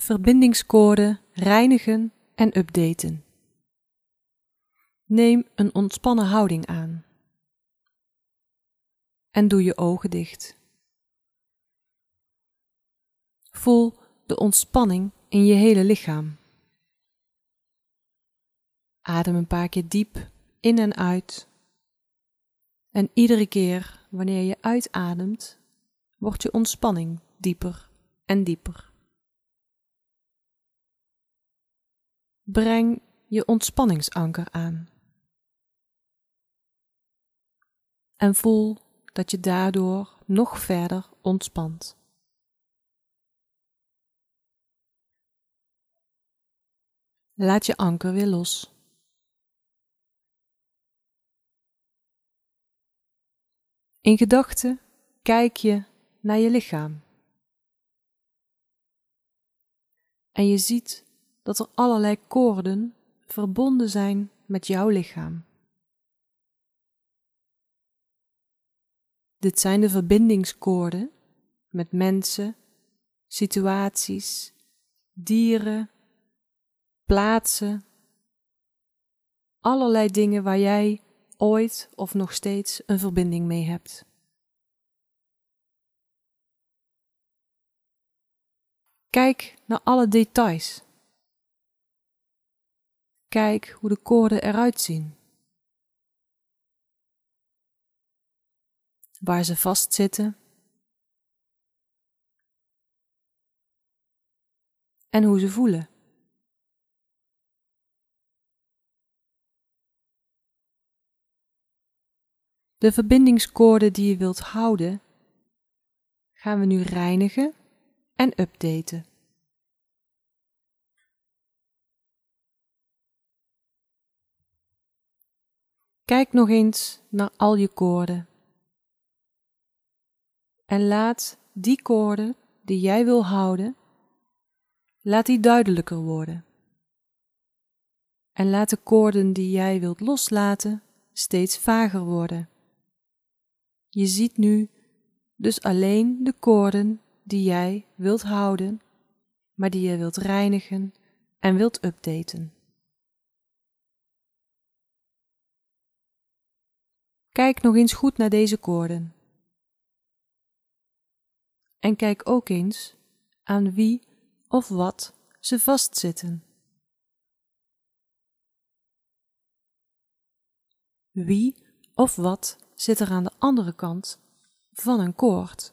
Verbindingskoorden reinigen en updaten. Neem een ontspannen houding aan. En doe je ogen dicht. Voel de ontspanning in je hele lichaam. Adem een paar keer diep in en uit. En iedere keer wanneer je uitademt, wordt je ontspanning dieper en dieper. Breng je ontspanningsanker aan. En voel dat je daardoor nog verder ontspant. Laat je anker weer los. In gedachten kijk je naar je lichaam. En je ziet dat er allerlei koorden verbonden zijn met jouw lichaam. Dit zijn de verbindingskoorden met mensen, situaties, dieren, plaatsen, allerlei dingen waar jij ooit of nog steeds een verbinding mee hebt. Kijk naar alle details. Kijk hoe de koorden eruit zien. Waar ze vastzitten. En hoe ze voelen. De verbindingskoorden die je wilt houden, gaan we nu reinigen en updaten. Kijk nog eens naar al je koorden. En laat die koorden die jij wil houden, laat die duidelijker worden. En laat de koorden die jij wilt loslaten steeds vager worden. Je ziet nu dus alleen de koorden die jij wilt houden, maar die je wilt reinigen en wilt updaten. Kijk nog eens goed naar deze koorden. En kijk ook eens aan wie of wat ze vastzitten. Wie of wat zit er aan de andere kant van een koord?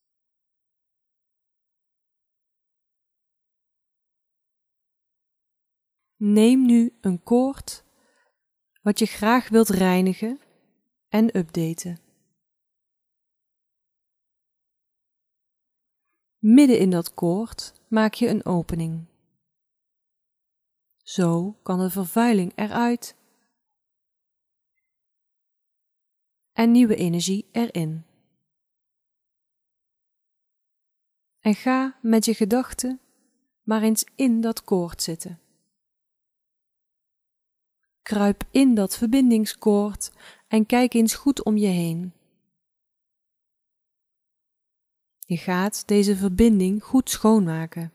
Neem nu een koord wat je graag wilt reinigen en updaten. Midden in dat koord maak je een opening. Zo kan de vervuiling eruit en nieuwe energie erin. En ga met je gedachten maar eens in dat koord zitten. Kruip in dat verbindingskoord en kijk eens goed om je heen. Je gaat deze verbinding goed schoonmaken.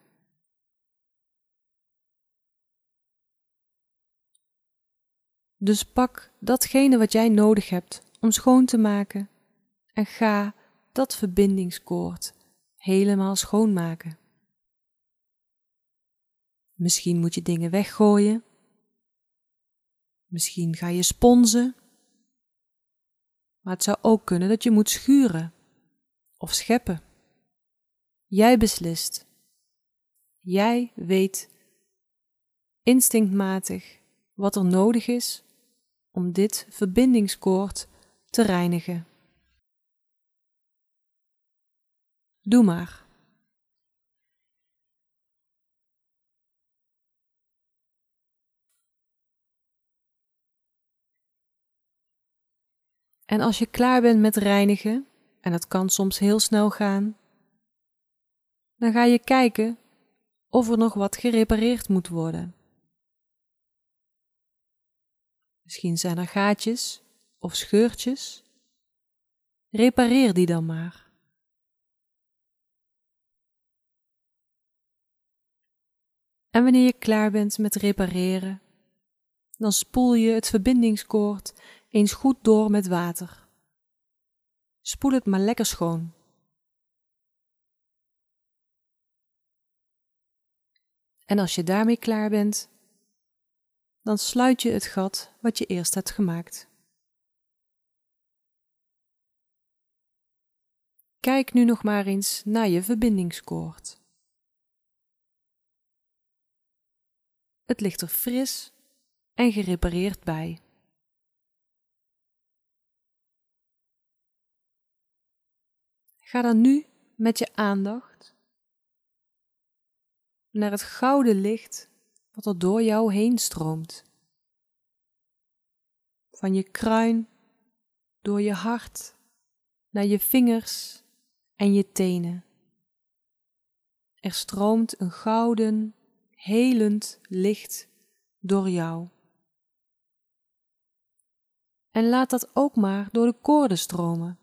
Dus pak datgene wat jij nodig hebt om schoon te maken en ga dat verbindingskoord helemaal schoonmaken. Misschien moet je dingen weggooien. Misschien ga je sponsen. Maar het zou ook kunnen dat je moet schuren of scheppen. Jij beslist. Jij weet instinctmatig wat er nodig is om dit verbindingskoord te reinigen. Doe maar. En als je klaar bent met reinigen, en dat kan soms heel snel gaan, dan ga je kijken of er nog wat gerepareerd moet worden. Misschien zijn er gaatjes of scheurtjes. Repareer die dan maar. En wanneer je klaar bent met repareren, dan spoel je het verbindingskoord eens goed door met water. Spoel het maar lekker schoon. En als je daarmee klaar bent, dan sluit je het gat wat je eerst hebt gemaakt. Kijk nu nog maar eens naar je verbindingskoord. Het ligt er fris en gerepareerd bij. Ga dan nu met je aandacht naar het gouden licht wat er door jou heen stroomt. Van je kruin, door je hart, naar je vingers en je tenen. Er stroomt een gouden, helend licht door jou. En laat dat ook maar door de koorden stromen.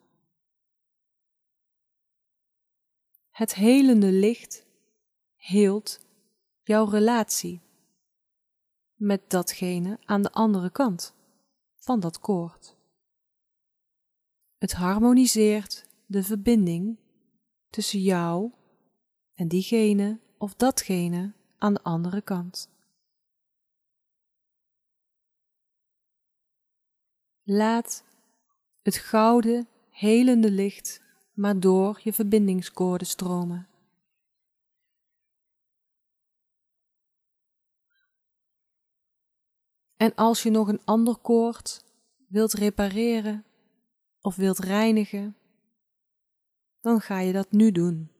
Het helende licht heelt jouw relatie met datgene aan de andere kant van dat koord. Het harmoniseert de verbinding tussen jou en diegene of datgene aan de andere kant. Laat het gouden, helende licht maar door je verbindingskoorden stromen. En als je nog een ander koord wilt repareren of wilt reinigen, dan ga je dat nu doen.